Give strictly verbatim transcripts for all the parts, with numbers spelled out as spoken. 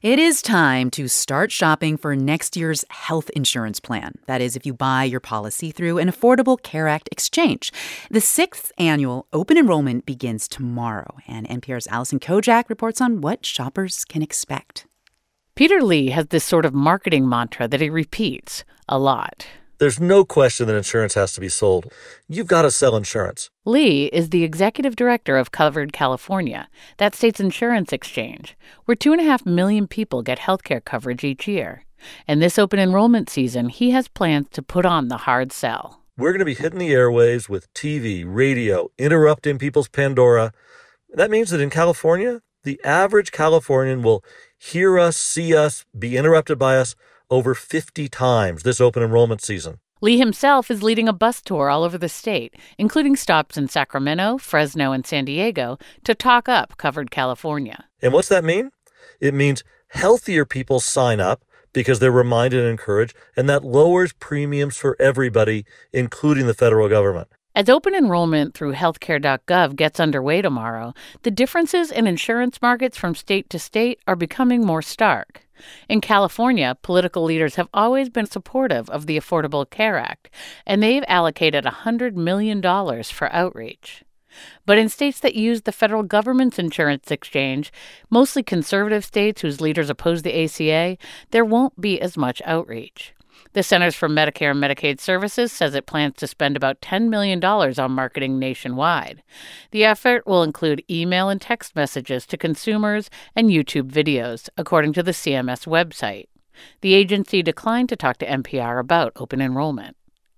It is time to start shopping for next year's health insurance plan. That is, if you buy your policy through an Affordable Care Act exchange. The sixth annual open enrollment begins tomorrow, and N P R's Allison Kojak reports on what shoppers can expect. Peter Lee has this sort of marketing mantra that he repeats a lot. There's no question that insurance has to be sold. You've got to sell insurance. Lee is the executive director of Covered California, that state's insurance exchange, where two and a half million people get health care coverage each year. And this open enrollment season, he has plans to put on the hard sell. We're going to be hitting the airwaves with T V, radio, interrupting people's Pandora. That means that in California, the average Californian will hear us, see us, be interrupted by us over fifty times this open enrollment season. Lee himself is leading a bus tour all over the state, including stops in Sacramento, Fresno, and San Diego to talk up Covered California. And what's that mean? It means healthier people sign up because they're reminded and encouraged, and that lowers premiums for everybody, including the federal government. As open enrollment through healthcare dot gov gets underway tomorrow, the differences in insurance markets from state to state are becoming more stark. In California, political leaders have always been supportive of the Affordable Care Act, and they've allocated one hundred million dollars for outreach. But in states that use the federal government's insurance exchange, mostly conservative states whose leaders oppose the A C A, there won't be as much outreach. The Centers for Medicare and Medicaid Services says it plans to spend about ten million dollars on marketing nationwide. The effort will include email and text messages to consumers and YouTube videos, according to the C M S website. The agency declined to talk to N P R about open enrollment.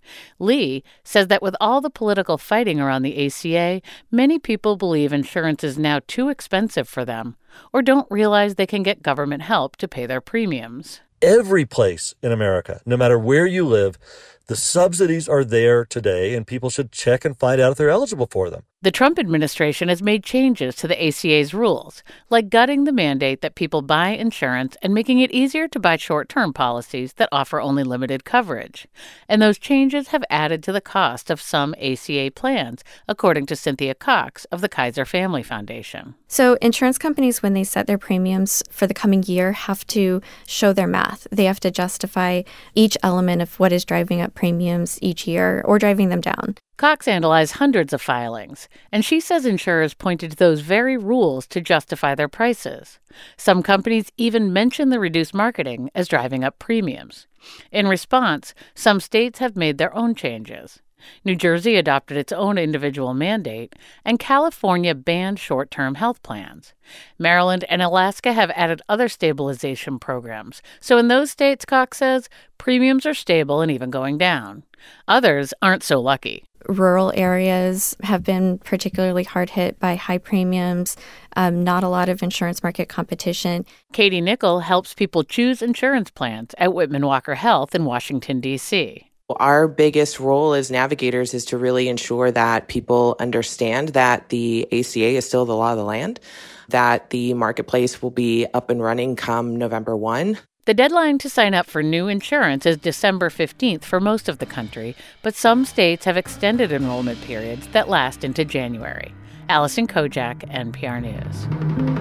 Lee says that with all the political fighting around the A C A, many people believe insurance is now too expensive for them or don't realize they can get government help to pay their premiums. Every place in America, no matter where you live, the subsidies are there today, and people should check and find out if they're eligible for them. The Trump administration has made changes to the A C A's rules, like gutting the mandate that people buy insurance and making it easier to buy short-term policies that offer only limited coverage. And those changes have added to the cost of some A C A plans, according to Cynthia Cox of the Kaiser Family Foundation. So insurance companies, when they set their premiums for the coming year, have to show their math. They have to justify each element of what is driving up premiums each year or driving them down. Cox analyzed hundreds of filings, and she says insurers pointed to those very rules to justify their prices. Some companies even mention the reduced marketing as driving up premiums. In response, some states have made their own changes. New Jersey adopted its own individual mandate, and California banned short-term health plans. Maryland and Alaska have added other stabilization programs. So in those states, Cox says, premiums are stable and even going down. Others aren't so lucky. Rural areas have been particularly hard hit by high premiums, um, not a lot of insurance market competition. Katie Nickel helps people choose insurance plans at Whitman Walker Health in Washington, D C Our biggest role as navigators is to really ensure that people understand that the A C A is still the law of the land, that the marketplace will be up and running come November first. The deadline to sign up for new insurance is December fifteenth for most of the country, but some states have extended enrollment periods that last into January. Allison Kojak, N P R News.